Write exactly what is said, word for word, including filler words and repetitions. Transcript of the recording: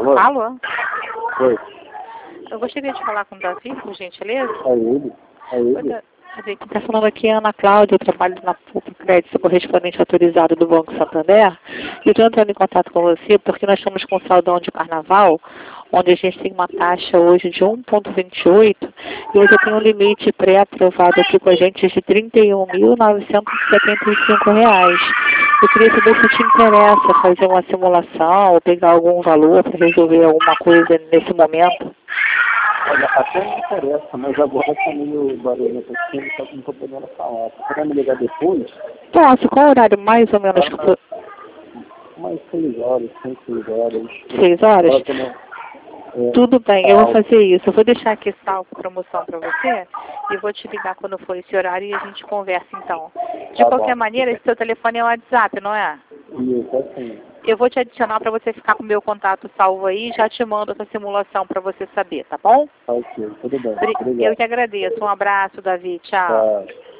Alô? Alô? Oi. Eu gostaria de falar com o Davi, por gentileza. É ele? É Oi, ele? Da- Davi, quem está falando aqui é a Ana Cláudia, eu trabalho na P U P Crédito, correspondente autorizado do Banco Santander. E eu estou entrando em contato com você porque nós estamos com saldão de carnaval, onde a gente tem uma taxa hoje de um vírgula vinte e oito e hoje eu tenho um limite pré-aprovado aqui com a gente de trinta e um mil novecentos e setenta e cinco reais. Eu queria saber se te interessa fazer uma simulação ou pegar algum valor para resolver alguma coisa nesse momento. Olha, até me interessa, mas agora tá meio barulhento aqui, então não tô podendo falar. Você quer me ligar depois? Posso, qual horário mais ou menos que tu... Umas seis horas, cinco, seis horas. Seis horas? Agora tô no- é, Tudo bem, eu vou tal. fazer isso. Eu vou deixar aqui salvo promoção para você e vou te ligar quando for esse horário e a gente conversa então. De Tá qualquer bom. maneira, esse seu telefone é o WhatsApp, não é? Isso, assim. Eu vou te adicionar para você ficar com o meu contato salvo aí e já te mando essa simulação para você saber, tá bom? Tá ok, tudo bem. Bri- Eu Obrigado. que agradeço. Um abraço, Davi. Tchau. Tá.